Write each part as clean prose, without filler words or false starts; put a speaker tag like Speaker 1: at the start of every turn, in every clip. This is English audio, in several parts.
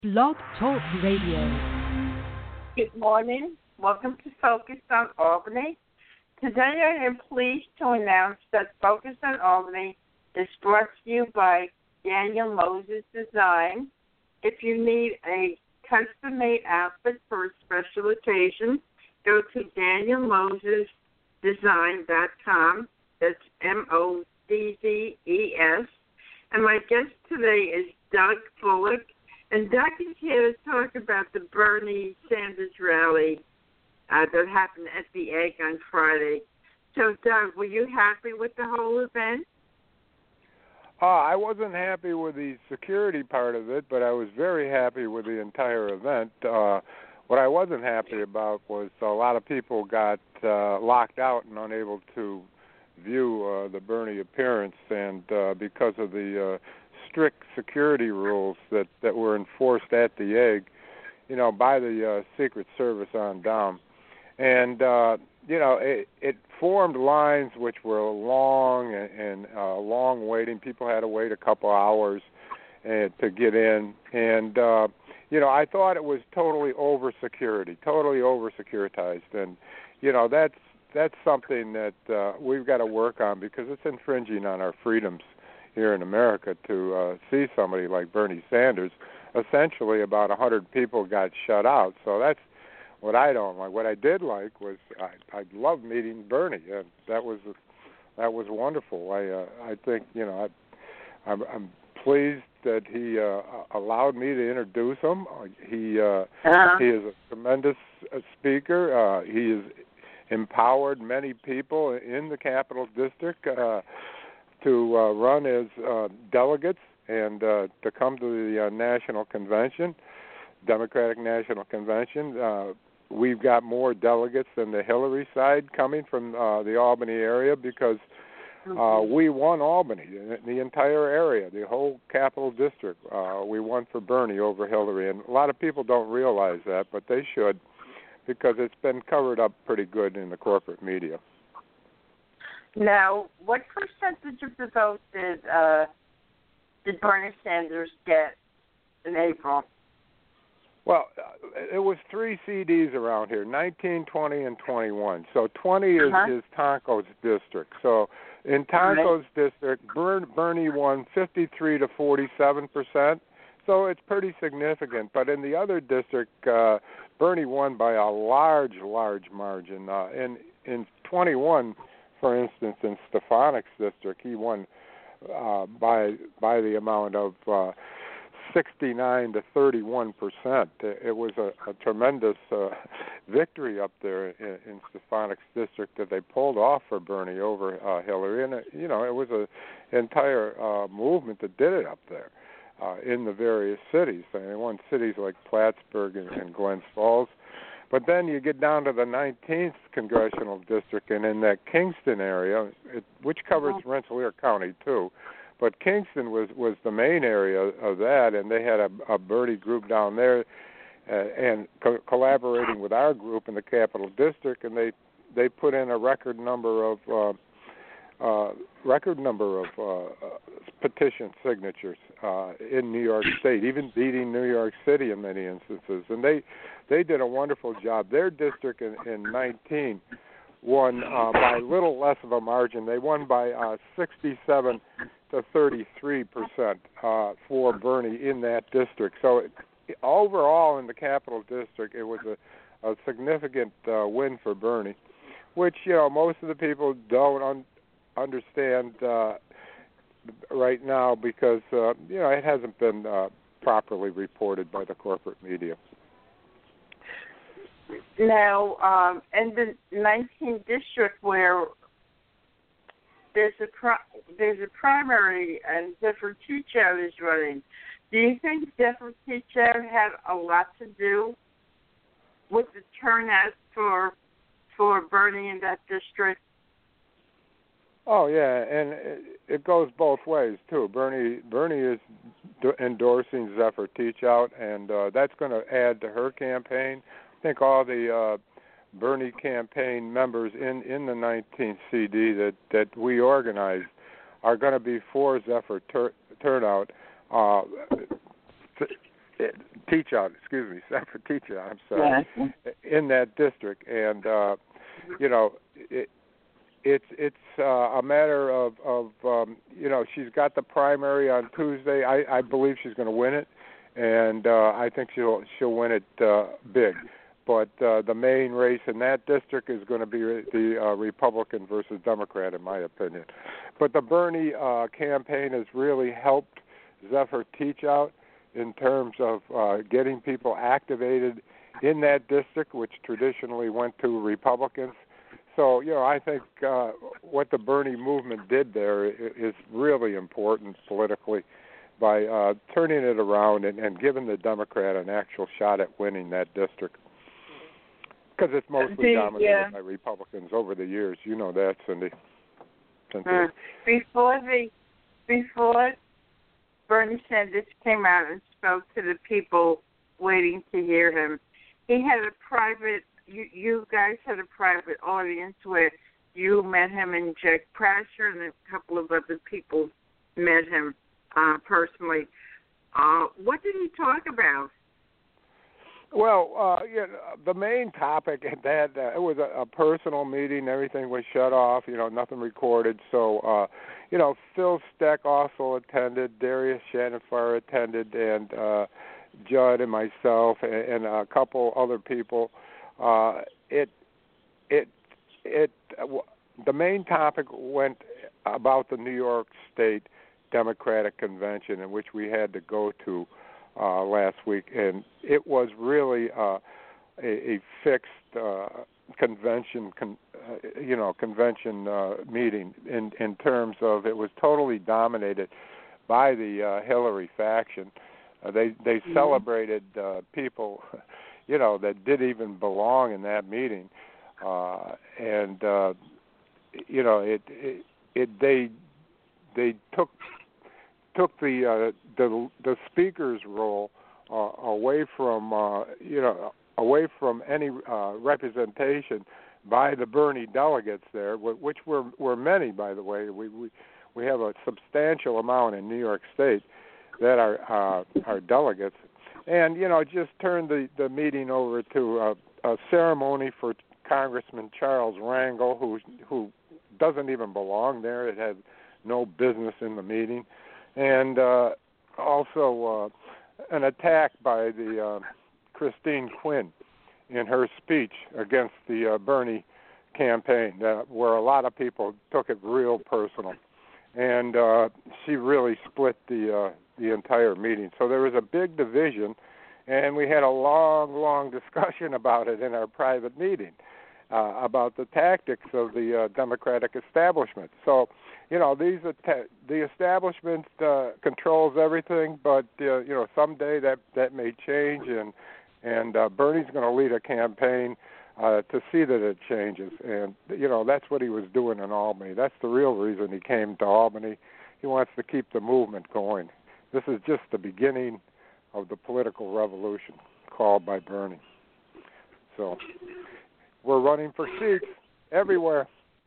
Speaker 1: Blog Talk Radio.
Speaker 2: Good morning. Welcome to Focus on Albany. Today I am pleased to announce that Focus on Albany is brought to you by Daniel Moses Design. If you need a custom-made outfit for a special occasion, go to danielmosesdesign.com. That's Moddez. And my guest today is Doug Bullock. And Doug is here to talk about the Bernie Sanders rally that happened at the Egg on Friday. So, Doug, were you happy with the whole event?
Speaker 3: I wasn't happy with the security part of it, but I was very happy with the entire event. What I wasn't happy about was a lot of people got locked out and unable to view the Bernie appearance, and because of the strict security rules that were enforced at the Egg, by the Secret Service on down. And, it formed lines which were long and long waiting. People had to wait a couple hours to get in. And, I thought it was totally over-securitized. And, that's something that we've got to work on because it's infringing on our freedoms here in America to see somebody like Bernie Sanders. Essentially, about 100 people got shut out. So that's what I don't like. What I did like was I loved meeting Bernie. That was wonderful. I think I'm pleased that he allowed me to introduce him. He is a tremendous speaker. He has empowered many people in the Capital District to run as delegates and to come to the National Convention, Democratic National Convention. We've got more delegates than the Hillary side coming from the Albany area because we won Albany, the entire area, the whole Capital District. We won for Bernie over Hillary, and a lot of people don't realize that, but they should because it's been covered up pretty good in the corporate media.
Speaker 2: Now, what percentage of the vote did Bernie Sanders get in April?
Speaker 3: Well, it was 3 CDs around here, 19, 20, and 21. So 20 is Tonko's district. So in Tonko's district, Bernie won 53 to 47%. So it's pretty significant. But in the other district, Bernie won by a large margin. In 21, for instance, in Stefanik's district, he won by the amount of 69 to 31%. It was a tremendous victory up there in Stefanik's district that they pulled off for Bernie over Hillary, and it was an entire movement that did it up there in the various cities. And they won cities like Plattsburgh and Glens Falls. But then you get down to the 19th Congressional District, and in that Kingston area, which covers Rensselaer County too, but Kingston was the main area of that, and they had a Bernie group down there and collaborating with our group in the Capital District, and they put in a record number of petition signatures in New York State, even beating New York City in many instances. And they did a wonderful job. Their district in 19 won by a little less of a margin. They won by 67 to 33% for Bernie in that district. So overall in the Capital District, it was a significant win for Bernie, which most of the people don't understand right now because it hasn't been properly reported by the corporate media.
Speaker 2: Now, in the 19th district where there's a primary and Zephyr Teachout is running, do you think Zephyr Teachout had a lot to do with the turnout for Bernie in that district?
Speaker 3: Oh yeah, and it goes both ways too. Bernie is endorsing Zephyr Teachout, and that's going to add to her campaign. I think all the Bernie campaign members in the 19th CD that we organized are going to be for Zephyr turnout. Zephyr Teachout, I'm sorry, in that district. And, it's a matter of she's got the primary on Tuesday. I believe she's going to win it, and I think she'll win it big. But the main race in that district is going to be the Republican versus Democrat, in my opinion. But the Bernie campaign has really helped Zephyr Teachout in terms of getting people activated in that district, which traditionally went to Republicans. So, I think what the Bernie movement did there is really important politically by turning it around and giving the Democrat an actual shot at winning that district. Because it's mostly dominated by Republicans over the years. You know that, Cindy.
Speaker 2: Before Bernie Sanders came out and spoke to the people waiting to hear him, he had a private, you guys had a private audience where you met him and Jack Prasher and a couple of other people met him personally. What did he talk about?
Speaker 3: Well, the main topic at that, it was a personal meeting. Everything was shut off, nothing recorded. So, Phil Steck also attended, Darius Shanafar attended, and Judd and myself and a couple other people. The main topic went about the New York State Democratic Convention, in which we had to go to last week, and it was really a fixed convention meeting in terms of it was totally dominated by the Hillary faction. They celebrated people, that didn't even belong in that meeting, they took the speaker's role away from any representation by the Bernie delegates there, which were many, by the way. We have a substantial amount in New York State that are delegates, and just turned the meeting over to a ceremony for Congressman Charles Rangel, who doesn't even belong there. It had no business in the meeting. And also an attack by the Christine Quinn in her speech against the Bernie campaign, where a lot of people took it real personal, and she really split the entire meeting. So there was a big division, and we had a long discussion about it in our private meeting about the tactics of the Democratic establishment. So, the establishment controls everything, but someday that may change, and Bernie's going to lead a campaign to see that it changes, and that's what he was doing in Albany. That's the real reason he came to Albany. He wants to keep the movement going. This is just the beginning of the political revolution called by Bernie. So we're running for seats everywhere.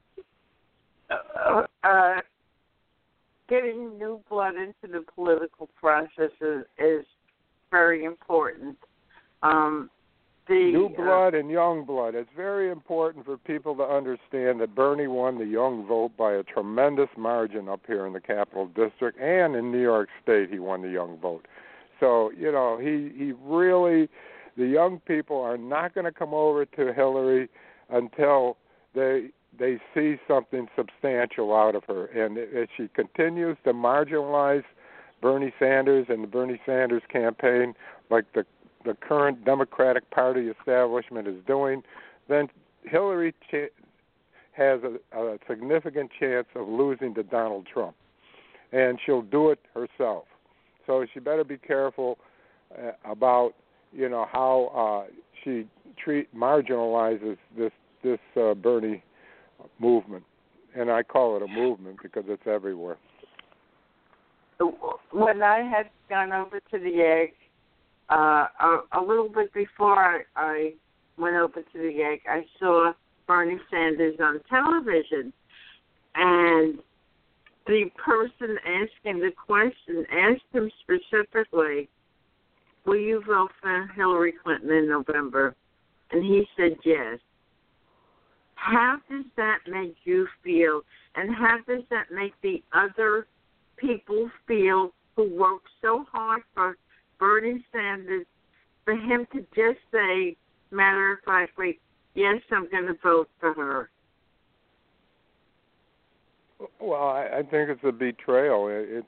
Speaker 2: Getting new blood into the political process is very important.
Speaker 3: New blood and young blood. It's very important for people to understand that Bernie won the young vote by a tremendous margin up here in the Capital District, and in New York State he won the young vote. So, he really, the young people are not going to come over to Hillary until they see something substantial out of her. And as she continues to marginalize Bernie Sanders and the Bernie Sanders campaign, like the current Democratic Party establishment is doing, then Hillary has a significant chance of losing to Donald Trump. And she'll do it herself. So she better be careful about, how she marginalizes this Bernie movement. And I call it a movement because it's everywhere.
Speaker 2: When I had gone over to the Egg, a little bit before I went over to the Egg, I saw Bernie Sanders on television, and the person asking the question asked him specifically, will you vote for Hillary Clinton in November? And he said yes. How does that make you feel? And how does that make the other people feel who worked so hard for Bernie Sanders, for him to just say, matter of factly, yes, I'm going to vote for her?
Speaker 3: Well, I think it's a betrayal.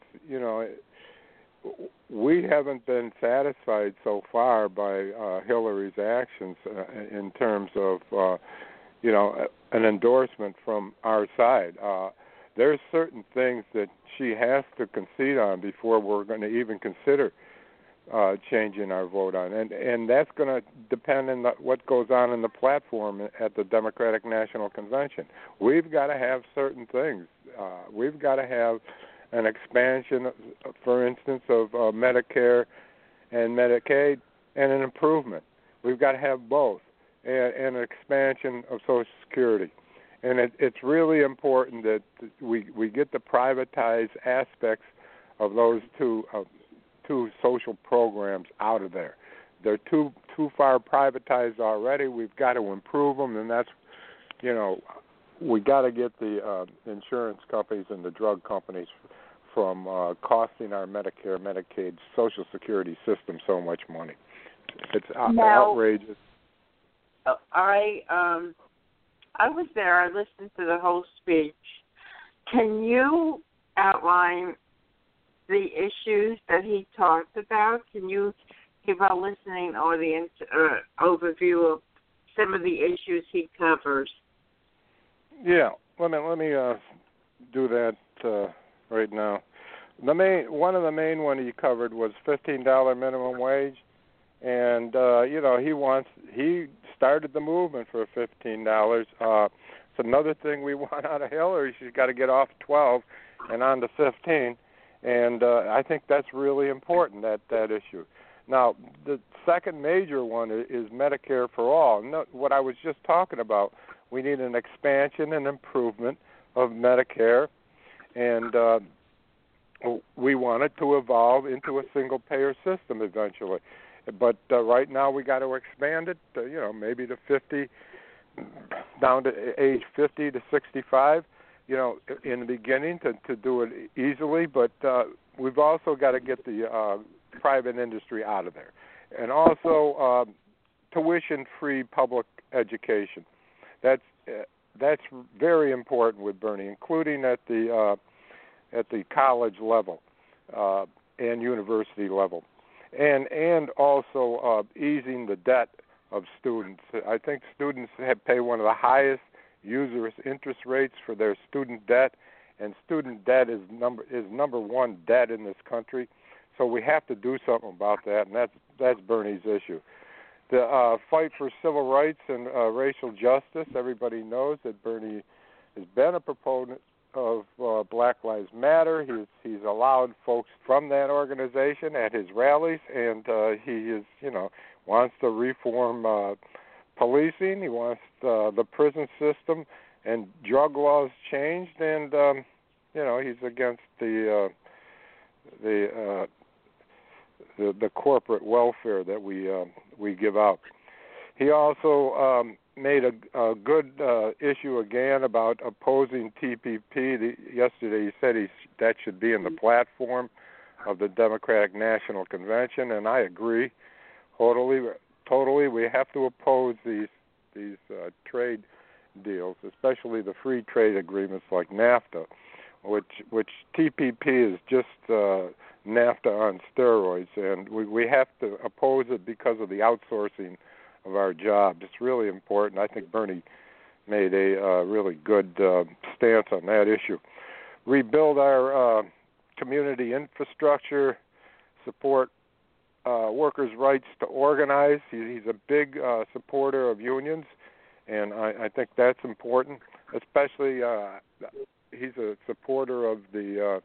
Speaker 3: We haven't been satisfied so far by Hillary's actions in terms of, an endorsement from our side. There's certain things that she has to concede on before we're going to even consider changing our vote on, and that's going to depend on what goes on in the platform at the Democratic National Convention. We've got to have certain things. We've got to have an expansion, for instance, of Medicare and Medicaid, and an improvement. We've got to have both, and an expansion of Social Security. And it's really important that we get the privatized aspects of those two social programs out of there. They're too far privatized already. We've got to improve them, and that's, we got to get the insurance companies and the drug companies from costing our Medicare, Medicaid, Social Security system so much money. It's outrageous.
Speaker 2: I was there. I listened to the whole speech. Can you outline the issues that he talked about? Can you give our listening audience an overview of some of the issues he covers?
Speaker 3: Yeah, let me do that right now. One of the main one he covered was $15 minimum wage, and he started the movement for $15. It's another thing we want out of Hillary. She's got to get off 12 and on to 15, and I think that's really important, that issue. Now, the second major one is Medicare for all. What I was just talking about, we need an expansion and improvement of Medicare, and we want it to evolve into a single-payer system eventually. But right now we got to expand it, maybe to 50, down to age 50 to 65, in the beginning to do it easily. But we've also got to get the private industry out of there. And also tuition-free public education. That's very important with Bernie, including at the college level and university level. And also easing the debt of students. I think students pay one of the highest usurious interest rates for their student debt, and student debt is number one debt in this country. So we have to do something about that, and that's Bernie's issue. The fight for civil rights and racial justice. Everybody knows that Bernie has been a proponent of Black Lives Matter. He's allowed folks from that organization at his rallies, and he is, wants to reform policing. He wants the prison system and drug laws changed, and he's against the corporate welfare that we give out. He also made a good issue again about opposing TPP. Yesterday he said that should be in the platform of the Democratic National Convention, and I agree totally. We have to oppose these trade deals, especially the free trade agreements like NAFTA, which TPP is just NAFTA on steroids, and we have to oppose it because of the outsourcing of our jobs. It's really important. I think Bernie made a really good stance on that issue. Rebuild our community infrastructure, support workers' rights to organize. He's a big supporter of unions, and I think that's important. Especially, he's a supporter of the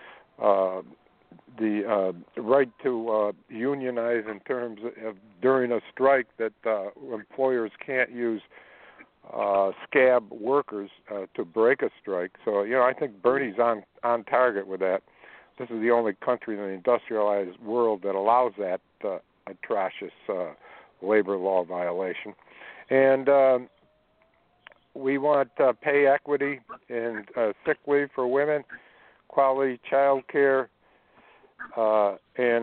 Speaker 3: right to unionize in terms of during a strike, that employers can't use scab workers to break a strike. So, I think Bernie's on target with that. This is the only country in the industrialized world that allows that atrocious labor law violation. And we want pay equity and sick leave for women, quality child care, and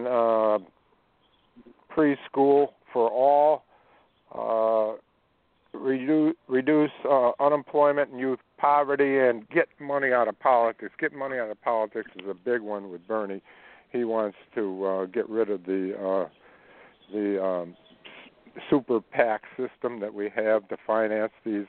Speaker 3: preschool for all, reduce unemployment and youth poverty, and get money out of politics. Getting money out of politics is a big one with Bernie. He wants to get rid of the super PAC system that we have to finance these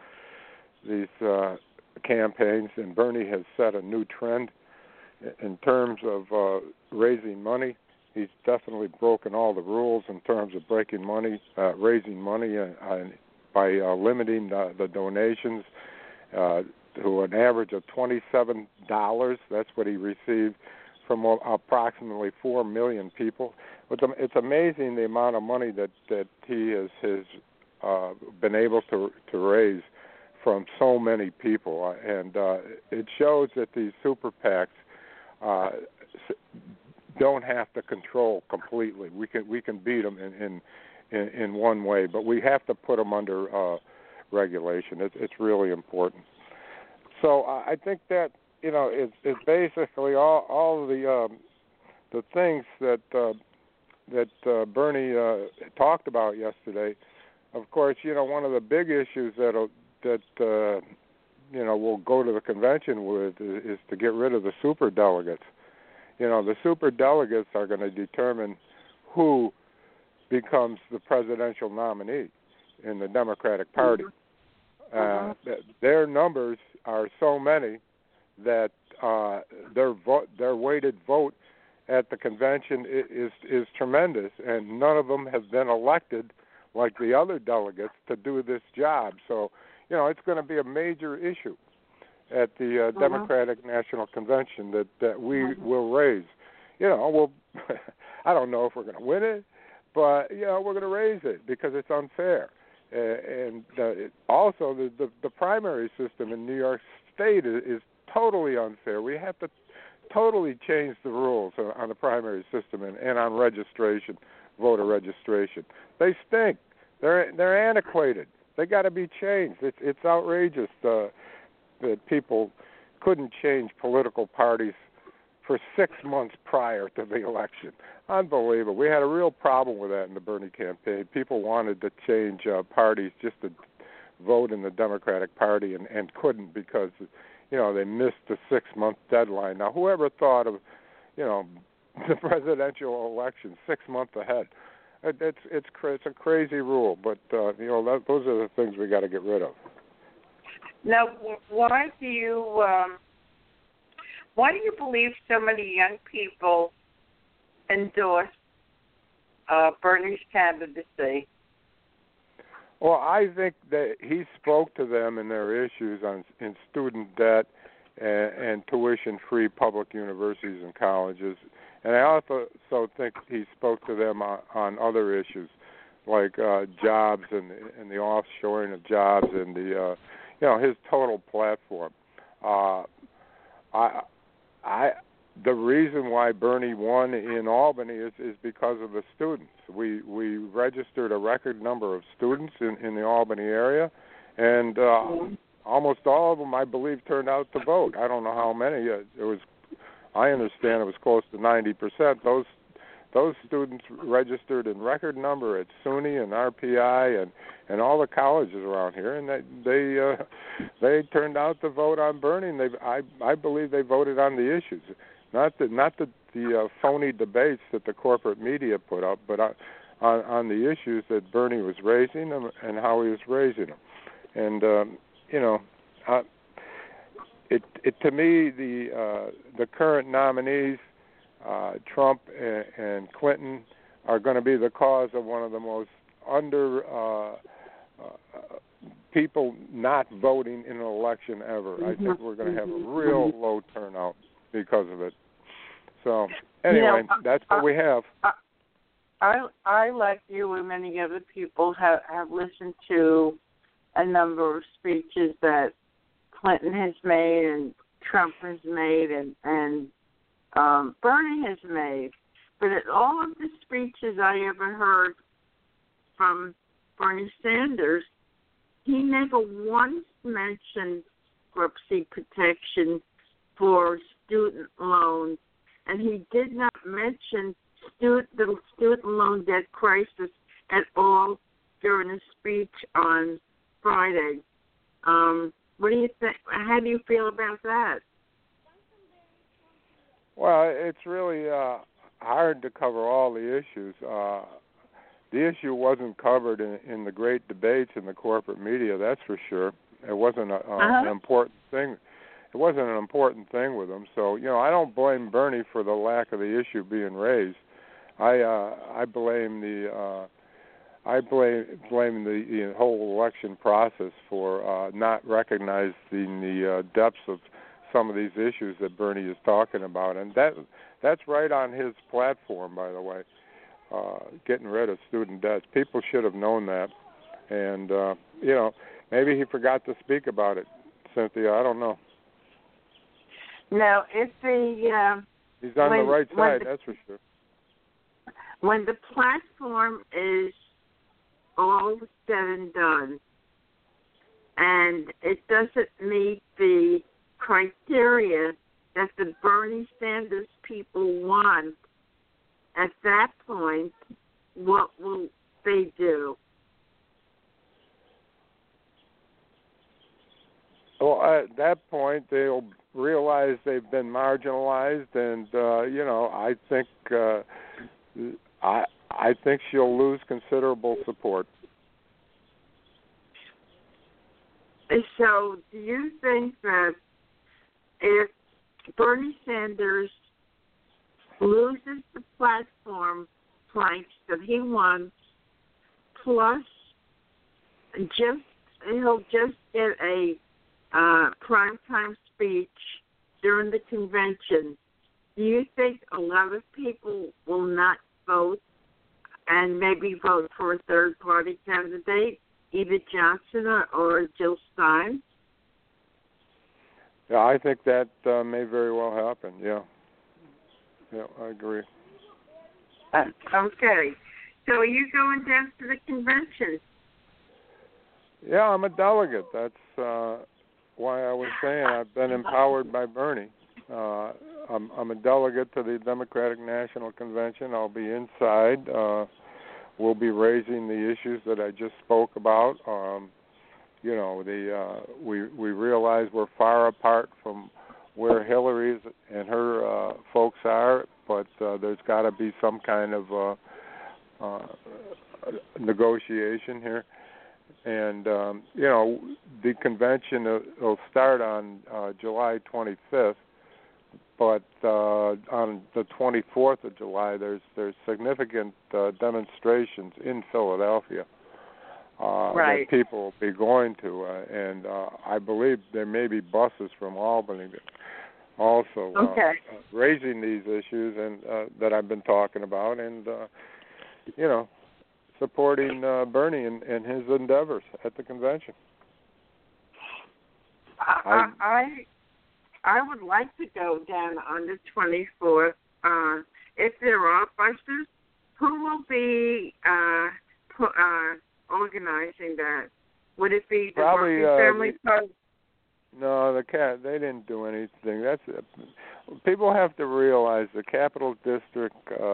Speaker 3: campaigns, and Bernie has set a new trend in terms of raising money. He's definitely broken all the rules in terms of raising money by limiting the donations to an average of $27. That's what he received from approximately 4 million people. It's amazing the amount of money that he has been able to raise from so many people, and it shows that these super PACs don't have to control completely. We can beat them in one way, but we have to put them under regulation. It's really important. So I think that it's basically all of the things that Bernie talked about yesterday. Of course, one of the big issues that we'll go to the convention with is to get rid of the super delegates. The super delegates are going to determine who becomes the presidential nominee in the Democratic Party. Their numbers are so many that their weighted vote at the convention is tremendous, and none of them have been elected like the other delegates to do this job. So, it's going to be a major issue at the Democratic National Convention that we will raise. We'll I don't know if we're going to win it, but we're going to raise it because it's unfair. And also the primary system in New York State is totally unfair. We have to totally change the rules on the primary system and on registration, voter registration. They stink. They're antiquated. They got to be changed. It's outrageous that people couldn't change political parties for 6 months prior to the election. Unbelievable. We had a real problem with that in the Bernie campaign. People wanted to change parties just to vote in the Democratic Party and couldn't because, they missed the 6-month deadline. Now, whoever thought of, the presidential election 6 months ahead? It's a crazy rule, but those are the things we got to get rid of.
Speaker 2: Now, why do you believe so many young people endorse Bernie's candidacy?
Speaker 3: Well, I think that he spoke to them and their issues in student debt and tuition-free public universities and colleges. And I also think he spoke to them on other issues like jobs and the offshoring of jobs and his total platform. The reason why Bernie won in Albany is because of the students. We registered a record number of students in the Albany area, and almost all of them, I believe, turned out to vote. I don't know how many. I understand it was close to 90%. Those students registered in record number at SUNY and RPI and all the colleges around here, and they turned out to vote on Bernie. And I believe they voted on the issues, not the phony debates that the corporate media put up, but on the issues that Bernie was raising and how he was raising them. And to me, the current nominees, Trump and Clinton, are going to be the cause of one of the most people not voting in an election ever. I think we're going to have a real low turnout because of it. So anyway, that's what we have.
Speaker 2: I, like you and many other people, have listened to a number of speeches that Clinton has made and Trump has made and Bernie has made. But at all of the speeches I ever heard from Bernie Sanders, he never once mentioned bankruptcy protection for student loans, and he did not mention the student loan debt crisis at all during a speech on Friday. What do you think? How do you feel about that?
Speaker 3: Well, it's really hard to cover all the issues. The issue wasn't covered in the great debates in the corporate media, that's for sure. It wasn't an important thing. It wasn't an important thing with him. So, I don't blame Bernie for the lack of the issue being raised. I blame the whole election process for not recognizing the depths of some of these issues that Bernie is talking about, and that's right on his platform, by the way. Getting rid of student debts. People should have known that, and maybe he forgot to speak about it, Cynthia. I don't know.
Speaker 2: No, if
Speaker 3: he's on the right side, that's for sure.
Speaker 2: When the platform is all said and done, and it doesn't meet the criteria that the Bernie Sanders people want, at that point, what will they do?
Speaker 3: Well, at that point, they'll realize they've been marginalized, and I think she'll lose considerable support.
Speaker 2: So, do you think that if Bernie Sanders loses the platform planks that he wants, plus he'll just get a primetime speech during the convention, do you think a lot of people will not vote and maybe vote for a third-party candidate, either Johnson or Jill Stein?
Speaker 3: Yeah, I think that may very well happen, yeah. Yeah, I agree.
Speaker 2: Okay. So are you going down to the convention?
Speaker 3: Yeah, I'm a delegate. That's why I was saying I've been empowered by Bernie. I'm a delegate to the Democratic National Convention. I'll be inside. We'll be raising the issues that I just spoke about. We realize we're far apart from where Hillary and her folks are, but there's got to be some kind of negotiation here. And, the convention will start on July 25th, but on the 24th of July, there's significant demonstrations in Philadelphia that people will be going to, and I believe there may be buses from Albany also raising these issues and that I've been talking about, and supporting Bernie in his endeavors at the convention.
Speaker 2: I would like to go down on the 24th. If there are buses, who will be organizing that? Would it be the
Speaker 3: Probably,
Speaker 2: Family Party?
Speaker 3: No, they didn't do anything. People have to realize the Capital District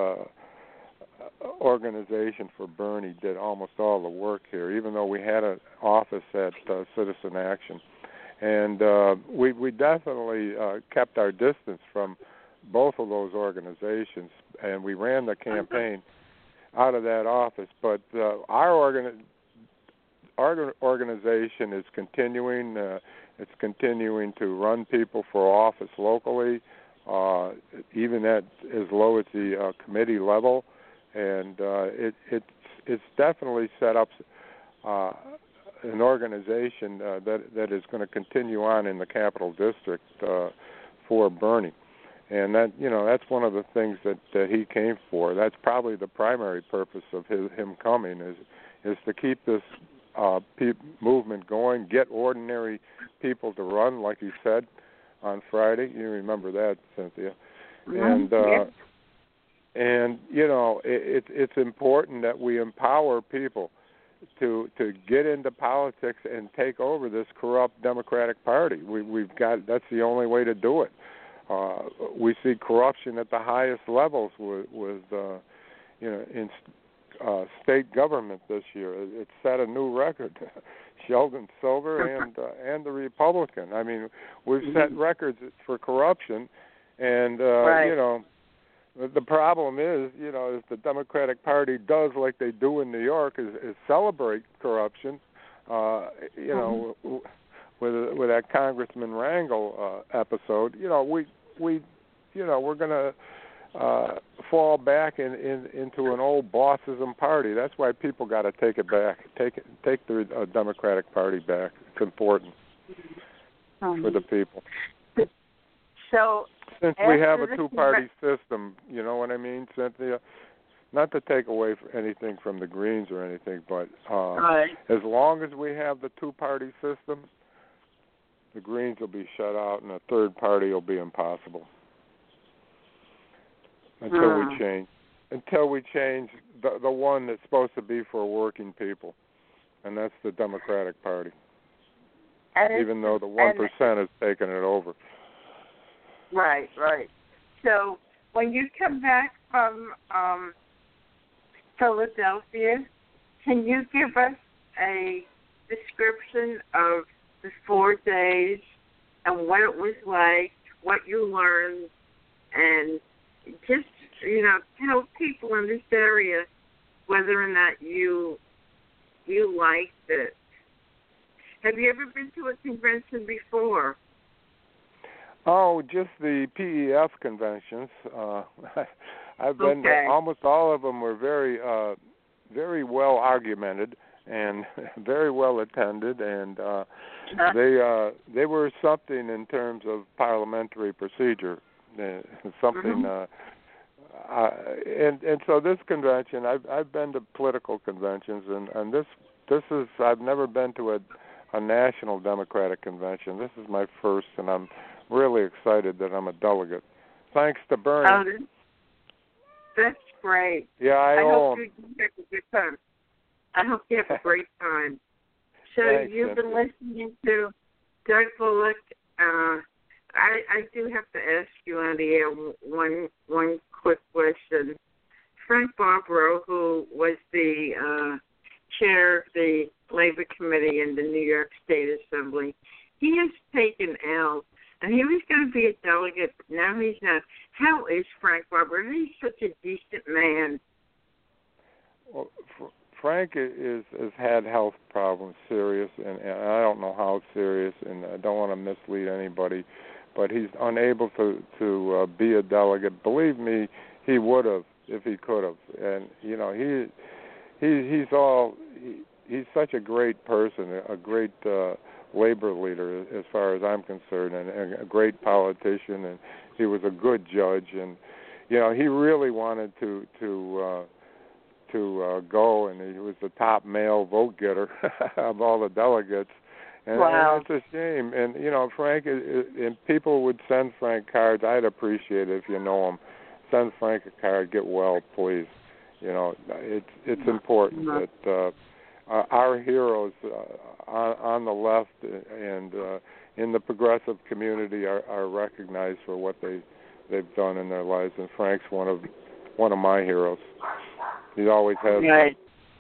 Speaker 3: organization for Bernie did almost all the work here, even though we had an office at Citizen Action. And we definitely kept our distance from both of those organizations, and we ran the campaign out of that office. But our organization is continuing. It's continuing to run people for office locally, even at as low as the committee level. And it's definitely set up an organization that is going to continue on in the Capital District for Bernie, and that's one of the things that he came for. That's probably the primary purpose of him coming is to keep this movement going, get ordinary people to run, like he said on Friday. You remember that, Cynthia? And And it's important that we empower people to get into politics and take over this corrupt Democratic Party. That's the only way to do it. We see corruption at the highest levels with in state government this year. It set a new record. Sheldon Silver and the Republican. I mean, we've set records for corruption, and the problem is, if the Democratic Party does like they do in New York, is celebrate corruption, with that Congressman Rangel episode, we're going to fall back into an old bossism party. That's why people got to take it back, take the Democratic Party back. It's important for the people.
Speaker 2: So,
Speaker 3: since we have a two-party system, you know what I mean, Cynthia? Not to take away anything from the Greens or anything, but as long as we have the two-party system, the Greens will be shut out, and a third party will be impossible until we change. Until we change the one that's supposed to be for working people, and that's the Democratic Party. Even though the 1% has taken it over.
Speaker 2: Right. So when you come back from Philadelphia, can you give us a description of the 4 days and what it was like, what you learned, and just, tell people in this area whether or not you liked it. Have you ever been to a convention before?
Speaker 3: Oh, just the PEF conventions. I've been. Almost all of them were very, very well argumented and very well attended, and they were something in terms of parliamentary procedure. Something. And so this convention, I've been to political conventions, and this is I've never been to a national Democratic convention. This is my first, and I'm really excited that I'm a delegate. Thanks to Bernie.
Speaker 2: That's great.
Speaker 3: Yeah, I
Speaker 2: hope you have a good time. I hope you have a great time. So
Speaker 3: Thanks,
Speaker 2: you've been listening to Doug Bullock. I do have to ask you on the air one quick question. Frank Barbaro, who was the chair of the Labor Committee in the New York State Assembly, he has taken L. And he was going to be a delegate, but now he's not. How is Frank Barbaro? He's such a decent man.
Speaker 3: Well, Frank has had health problems, serious, and I don't know how serious, and I don't want to mislead anybody, but he's unable to be a delegate. Believe me, he would have if he could have. And he's such a great person, a great labor leader as far as I'm concerned, and a great politician, and he was a good judge, and he really wanted to go, and he was the top male vote getter of all the delegates, and it's a shame. And Frank, and people would send Frank cards. I'd appreciate it if you know him. Send Frank a card. Get well, please. It's important that our heroes on the left and in the progressive community are recognized for what they've done in their lives, and Frank's one of my heroes. He always has been.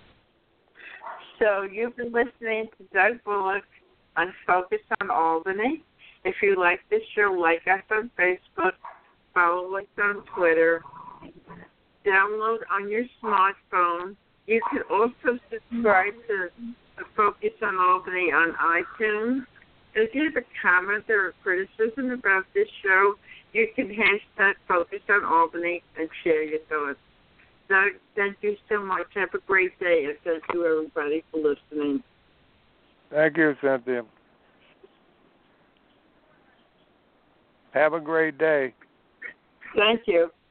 Speaker 2: So you've been listening to Doug Bullock on Focus on Albany. If you like this show, like us on Facebook, follow us on Twitter, download on your smartphone. You can also subscribe to Focus on Albany on iTunes. If you have a comment or a criticism about this show, you can hashtag Focus on Albany and share your thoughts. Doug, thank you so much. Have a great day, and thank you, everybody, for listening.
Speaker 3: Thank you, Cynthia. Have a great day.
Speaker 2: Thank you.